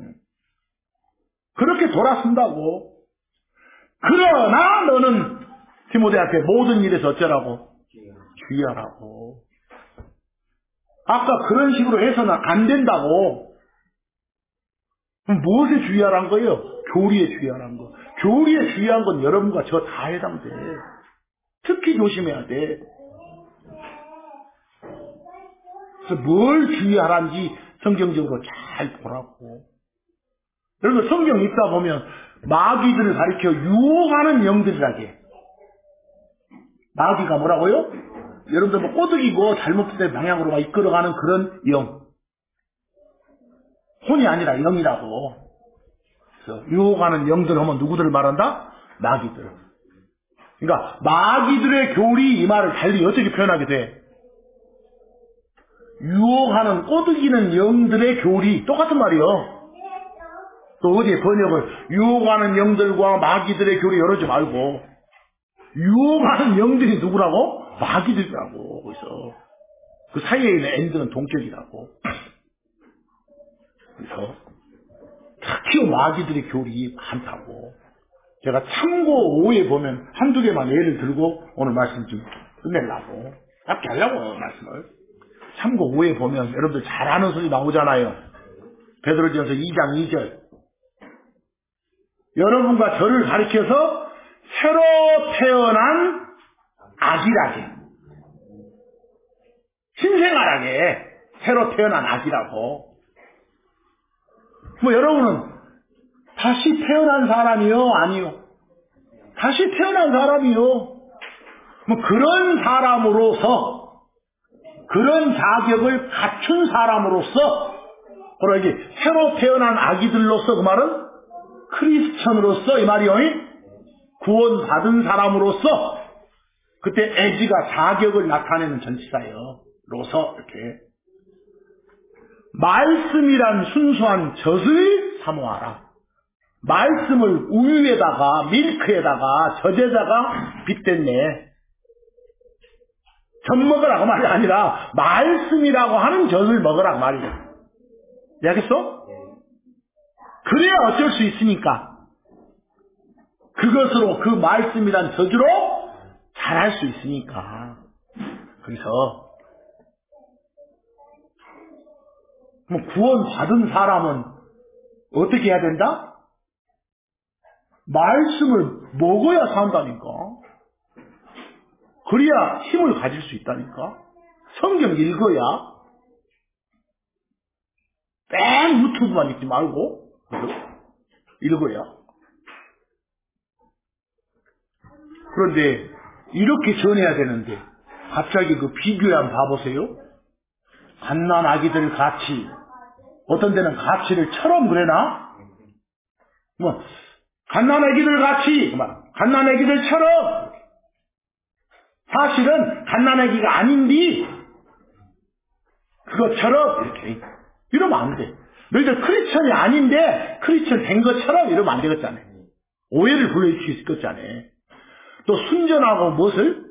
그렇게 돌아선다고. 그러나 너는 디모데한테 모든 일에서 어쩌라고? 주의하라고. 아까 그런 식으로 해서는 안 된다고. 그럼 무엇에 주의하라는 거예요? 교리에 주의하라는 거. 교리에 주의한 건 여러분과 저 다 해당돼. 특히 조심해야 돼. 그래서 뭘 주의하란지 성경적으로 잘 보라고. 여러분 성경 읽다 보면 마귀들을 가리켜 유혹하는 영들이라게. 마귀가 뭐라고요? 여러분들 뭐 꼬드기고 잘못된 방향으로 막 이끌어가는 그런 영. 혼이 아니라 영이라고. 그래서 유혹하는 영들 하면 누구들을 말한다? 마귀들. 그러니까 마귀들의 교리 이 말을 달리 어떻게 표현하게 돼? 유혹하는 꼬드기는 영들의 교리 똑같은 말이요. 또 어디에 번역을 유혹하는 영들과 마귀들의 교리 이러지 말고 유혹하는 영들이 누구라고? 마귀들이라고. 그래서 그 사이에 있는 엔드는 동격이라고. 그래서 특히 마귀들의 교리 많다고. 제가 참고 오에 보면 한두 개만 예를 들고 오늘 말씀 좀 끝내려고. 짧게 하려고 말씀을. 참고 오에 보면 여러분들 잘 아는 소리 나오잖아요. 베드로전서 이 장 이 절. 여러분과 저를 가리켜서 새로 태어난 아기라게. 신생아라게 새로 태어난 아기라고. 뭐 여러분은 다시 태어난 사람이요? 아니요? 다시 태어난 사람이요. 뭐 그런 사람으로서 그런 자격을 갖춘 사람으로서 바로 이게 새로 태어난 아기들로서 그 말은 크리스천으로서 이 말이요. 구원받은 사람으로서 그때 에지가 자격을 나타내는 전치사예요. 로서 이렇게 말씀이란 순수한 젖을 사모하라. 말씀을 우유에다가 밀크에다가 저제자가 빗댔네. 젖 먹으라고 말이 아니라 말씀이라고 하는 젖을 먹으라고 말이야. 이해하겠어? 그래야 어쩔 수 있으니까. 그것으로 그 말씀이란 젖으로 잘할 수 있으니까. 그래서 뭐 구원 받은 사람은 어떻게 해야 된다? 말씀을 먹어야 산다니까. 그래야 힘을 가질 수 있다니까. 성경 읽어야. 뺑 유튜브만 읽지 말고 읽어야. 그런데 이렇게 전해야 되는데 갑자기 그 비교해 한번 봐보세요. 갓난 아기들 같이, 어떤 데는 가치를 처럼 그래나? 뭐 갓난 아기들 같이, 갓난 아기들처럼. 사실은 갓난 아기가 아닌데 그것처럼 이렇게 이러면 안 돼. 너희들 크리스천이 아닌데 크리스천 된 것처럼 이러면 안 되겠잖아요. 오해를 불러일 수 있을 것잖아요. 또 순전하고 무엇을?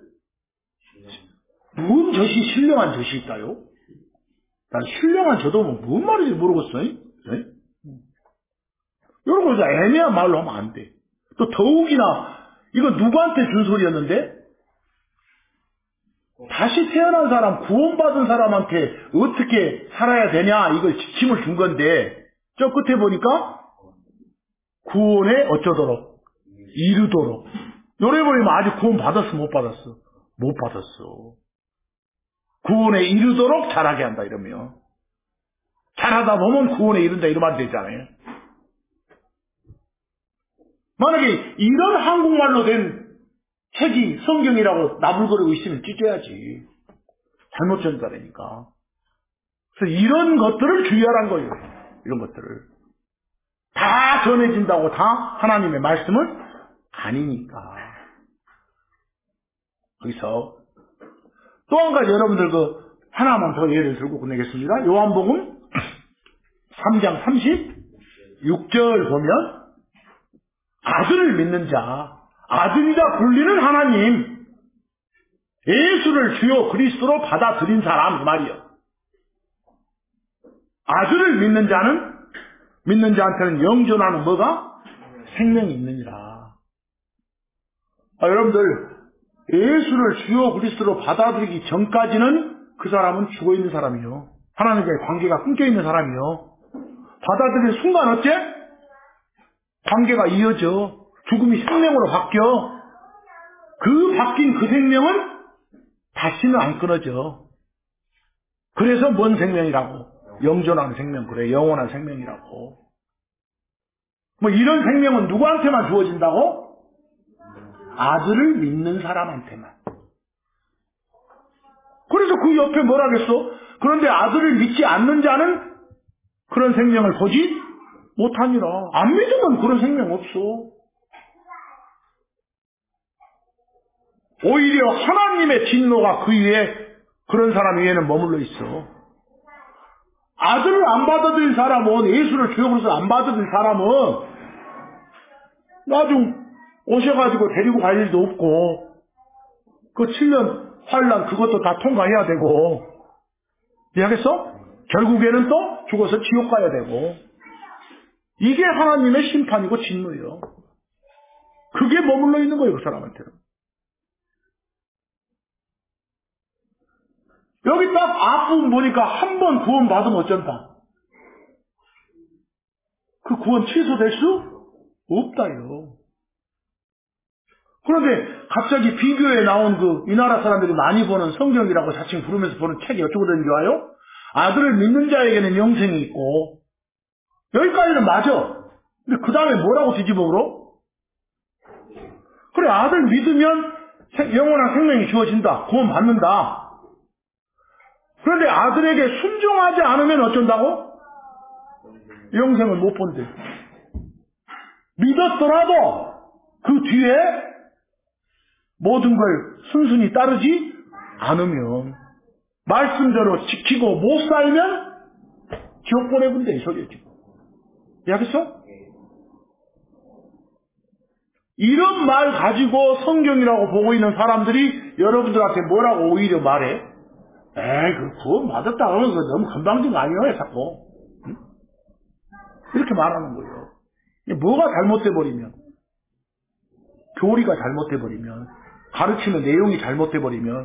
뭔 젖이 신령한 젖이 있다요? 난 신령한 젖도 뭔 말인지 모르겠어요. 네? 이런 거 애매한 말로 하면 안 돼. 또 더욱이나 이거 누구한테 준 소리였는데? 다시 태어난 사람, 구원받은 사람한테 어떻게 살아야 되냐, 이걸 지침을 준 건데, 저 끝에 보니까, 구원에 어쩌도록, 이르도록. 노래 보면 아직 구원 받았어, 못 받았어? 못 받았어. 구원에 이르도록 잘하게 한다, 이러면. 잘하다 보면 구원에 이른다, 이러면 안 되잖아요. 만약에 이런 한국말로 된 책이 성경이라고 나불거리고 있으면 찢어야지. 잘못 전달하니까. 그래서 이런 것들을 주의하란 거예요. 이런 것들을. 다 전해진다고 다 하나님의 말씀은 아니니까. 거기서 또 한 가지 여러분들 그 하나만 더 예를 들고 끝내겠습니다. 요한복음 삼 장 삼십육 절 보면 아들을 믿는 자, 아들이라 불리는 하나님, 예수를 주요 그리스도로 받아들인 사람 그 말이요. 아들을 믿는 자는 믿는 자한테는 영존하는 뭐가? 생명이 있느니라. 아, 여러분들 예수를 주요 그리스도로 받아들이기 전까지는 그 사람은 죽어있는 사람이요. 하나님과의 관계가 끊겨있는 사람이요. 받아들이는 순간 어째? 관계가 이어져. 죽음이 생명으로 바뀌어. 그 바뀐 그 생명은 다시는 안 끊어져. 그래서 뭔 생명이라고? 영존하는 생명, 그래. 영원한 생명이라고. 뭐 이런 생명은 누구한테만 주어진다고? 아들을 믿는 사람한테만. 그래서 그 옆에 뭐라겠어? 그런데 아들을 믿지 않는 자는 그런 생명을 보지 못하니라. 안 믿으면 그런 생명 없어. 오히려 하나님의 진노가 그 위에, 그런 사람 위에는 머물러 있어. 아들을 안 받아들인 사람은, 예수를 주역으로서 안 받아들인 사람은 나중 오셔가지고 데리고 갈 일도 없고, 그 칠 년 환란 그것도 다 통과해야 되고, 이해하겠어? 결국에는 또 죽어서 지옥 가야 되고, 이게 하나님의 심판이고 진노예요. 그게 머물러 있는 거예요, 그 사람한테는. 여기 딱 앞부분 보니까 한 번 구원 받으면 어쩐다. 그 구원 취소될 수 없다요. 그런데 갑자기 비교에 나온 그 이 나라 사람들이 많이 보는 성경이라고 자칭 부르면서 보는 책이 어쩌고 되는 줄 알아요? 아들을 믿는 자에게는 영생이 있고, 여기까지는 맞아. 근데 그 다음에 뭐라고 뒤집어 물어? 그래, 아들 믿으면 영원한 생명이 주어진다. 구원 받는다. 그런데 아들에게 순종하지 않으면 어쩐다고? 영생을 못 본대. 믿었더라도 그 뒤에 모든 걸 순순히 따르지 않으면, 말씀대로 지키고 못 살면 지옥 보내본대, 이 소리야 지금. 이해하겠어? 이런 말 가지고 성경이라고 보고 있는 사람들이 여러분들한테 뭐라고 오히려 말해? 에이, 그 구원 받았다 그러면 너무 건방진 거 아니에요, 자꾸. 응? 이렇게 말하는 거예요. 뭐가 잘못돼버리면, 교리가 잘못돼버리면, 가르치는 내용이 잘못돼버리면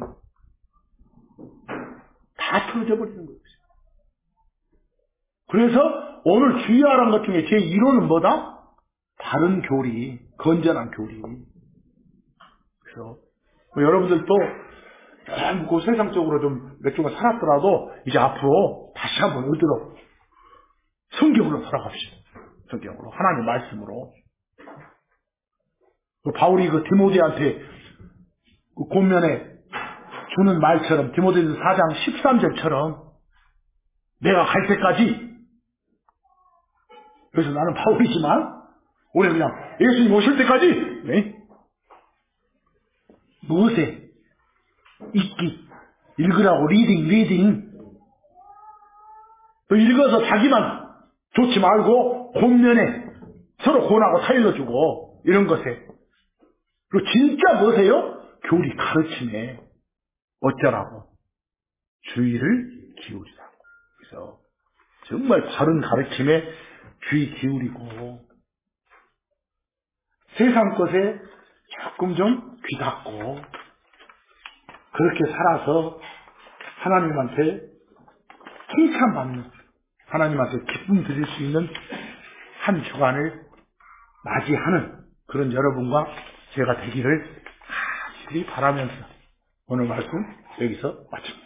다 틀어져버리는 거예요. 그래서 오늘 주의하라는 것 중에 제일 호는 뭐다? 바른 교리, 건전한 교리. 그래서 뭐 여러분들도 그 세상적으로 좀 몇 주간 살았더라도 이제 앞으로 다시 한번 의도록 성경으로 돌아갑시다. 성경으로, 하나님 말씀으로. 그 바울이 그 디모데한테 그 권면에 주는 말처럼, 디모데전서 사 장 십삼 절처럼 내가 갈 때까지, 그래서 나는 바울이지만 올해 그냥 예수님 오실 때까지, 네? 무엇에? 읽기, 읽으라고, 리딩, 리딩. 또 읽어서 자기만 좋지 말고 권면에 서로 권하고 타일러주고, 이런 것에. 그리고 진짜 뭐세요? 교리 가르침에 어쩌라고? 주의를 기울이라고. 그래서 정말 바른 가르침에 주의 기울이고, 세상 것에 조금 좀 귀 닫고, 그렇게 살아서 하나님한테 칭찬받는, 하나님한테 기쁨 드릴 수 있는 한 주간을 맞이하는 그런 여러분과 제가 되기를 간절히 바라면서 오늘 말씀 여기서 마칩니다.